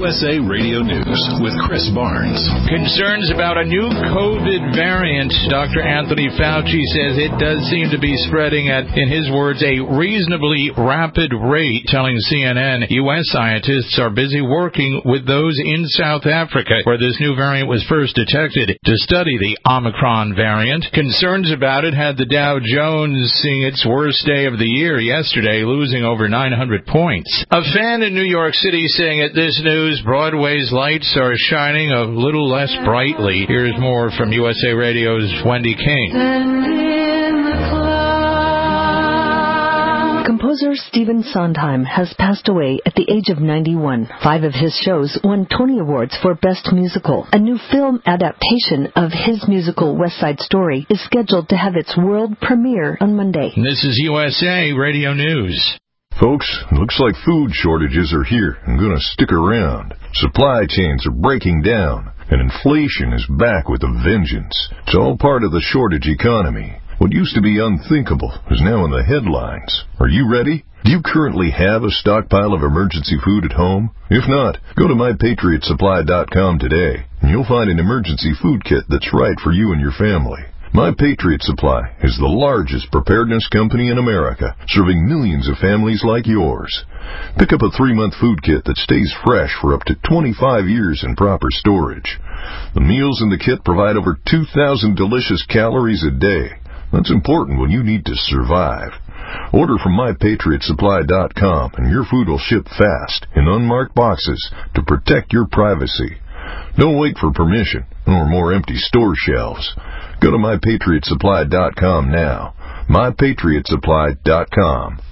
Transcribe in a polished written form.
USA Radio News with Chris Barnes. Concerns about a new COVID variant. Dr. Anthony Fauci says it does seem to be spreading at, in his words, a reasonably rapid rate, telling CNN U.S. scientists are busy working with those in South Africa, where this new variant was first detected, to study the Omicron variant. Concerns about it had the Dow Jones seeing its worst day of the year yesterday, losing over 900 points. A fan in New York City saying at this news, Broadway's lights are shining a little less brightly. Here's more from USA Radio's Wendy King. Composer Stephen Sondheim has passed away at the age of 91. 5 of his shows won Tony Awards for Best Musical. A new film adaptation of his musical West Side Story is scheduled to have its world premiere on Monday. This is USA Radio News. Folks, looks like food shortages are here and going to stick around. Supply chains are breaking down, and inflation is back with a vengeance. It's all part of the shortage economy. What used to be unthinkable is now in the headlines. Are you ready? Do you currently have a stockpile of emergency food at home? If not, go to MyPatriotSupply.com today, and you'll find an emergency food kit that's right for you and your family. My Patriot Supply is the largest preparedness company in America, serving millions of families like yours. Pick up a 3-month food kit that stays fresh for up to 25 years in proper storage. The meals in the kit provide over 2,000 delicious calories a day. That's important when you need to survive. Order from MyPatriotSupply.com and your food will ship fast in unmarked boxes to protect your privacy. Don't wait for permission or more empty store shelves. Go to MyPatriotSupply.com now. MyPatriotSupply.com.